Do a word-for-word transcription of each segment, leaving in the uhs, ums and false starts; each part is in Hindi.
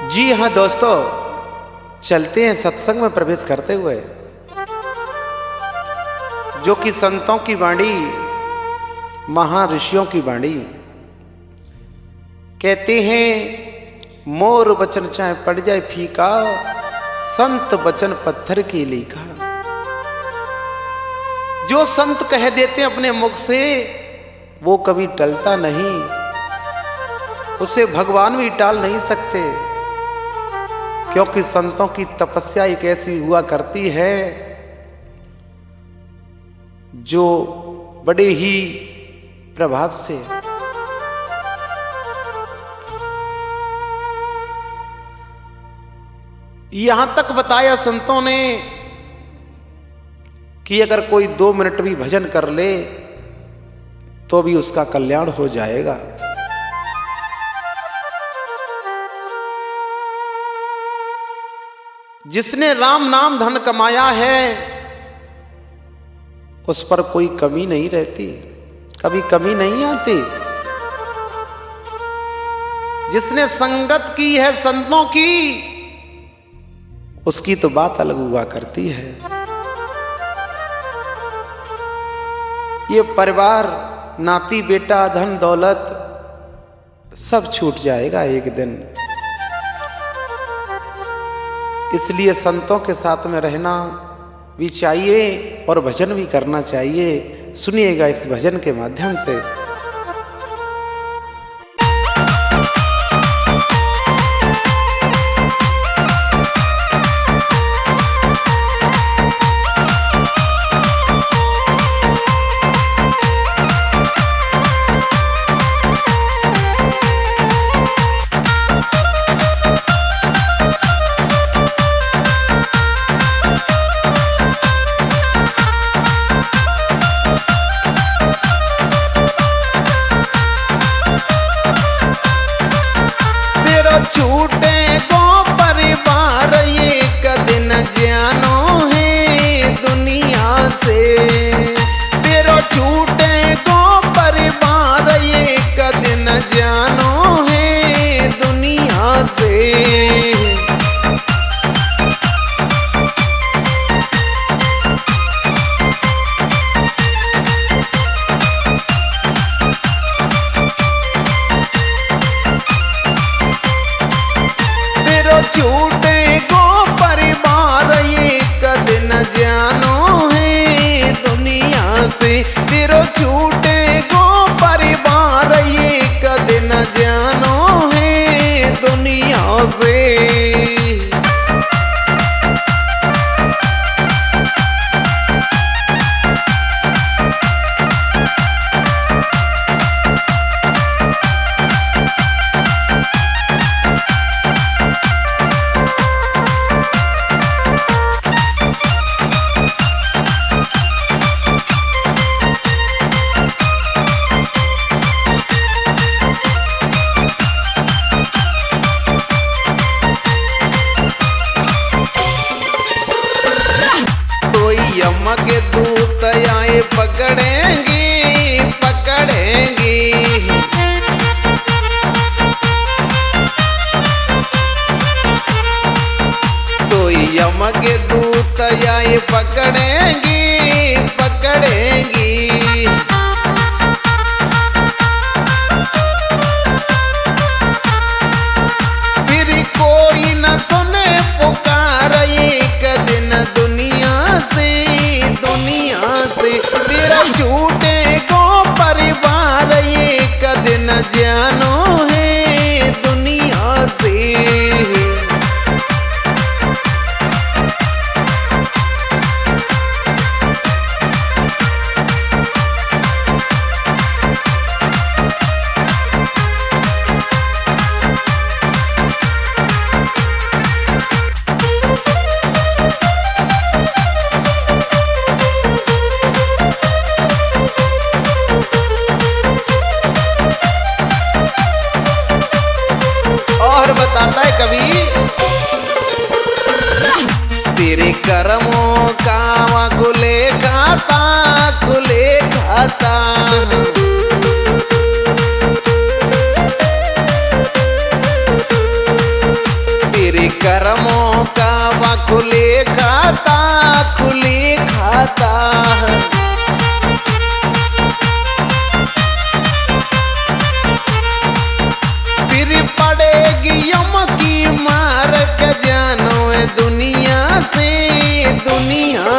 जी हाँ दोस्तों, चलते हैं सत्संग में प्रवेश करते हुए, जो कि संतों की वाणी, महर्षियों की वाणी। कहते हैं मोर वचन चाहे पड़ जाए फीका, संत वचन पत्थर की लीका। जो संत कह देते हैं अपने मुख से वो कभी टलता नहीं, उसे भगवान भी टाल नहीं सकते, क्योंकि संतों की तपस्या एक ऐसी हुआ करती है जो बड़े ही प्रभाव से यहां तक बताया संतों ने कि अगर कोई दो मिनट भी भजन कर ले तो भी उसका कल्याण हो जाएगा। जिसने राम नाम धन कमाया है उस पर कोई कमी नहीं रहती, कभी कमी नहीं आती। जिसने संगत की है संतों की, उसकी तो बात अलग हुआ करती है। ये परिवार, नाती बेटा, धन दौलत सब छूट जाएगा एक दिन। इसलिए संतों के साथ में रहना भी चाहिए और भजन भी करना चाहिए। सुनिएगा इस भजन के माध्यम से। छूटे गो परिवार एक दिन जानो है दुनिया से। तेरो छूटे गो परिवार एक दिन जानो है दुनिया से। छूटे गो परिवार एक दिन जानो है दुनिया से। तेरो छूटे गो परिवार एक दिन जानो है दुनिया से। यम के दूत आए पकड़ेंगे पकड़ेंगे। तो यम के दूत आए पकड़ेंगे पकड़ेंगे। फिर कोई न सुने पुकार एक दिन दुनिया से दुनिया से। तेरा छूटे गो परिवार एक दिन जानो है दुनिया से। बताता है कवि, तेरे कर्मों का खुले खाता खुले खाता।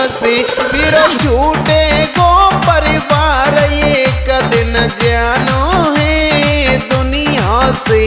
से मेरा झूठे को परिवार एक दिन जानो है दुनिया से।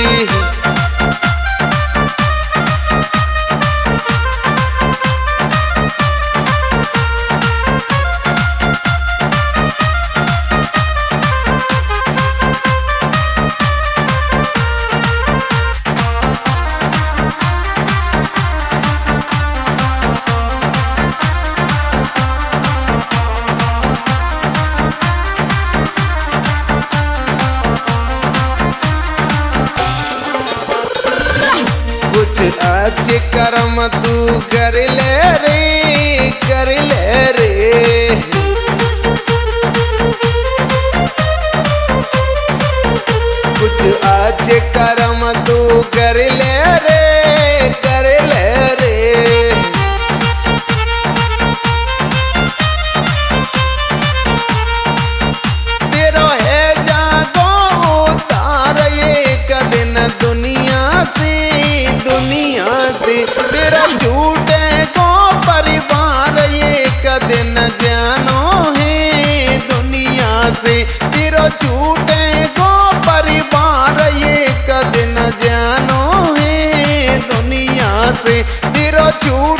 कुछ अच्छे कर्म तू कर ले रे कर ले रे। कुछ अच्छे कर्म तू कर ले रे कर ले रे। तेरा है जागो उतार एक दिन दुनिया से दुनिया से तेरा झूठे को परिवार एक दिन जानो है दुनिया से। तेरा झूठे को परिवार एक दिन जानो है दुनिया से। तेरा झूठ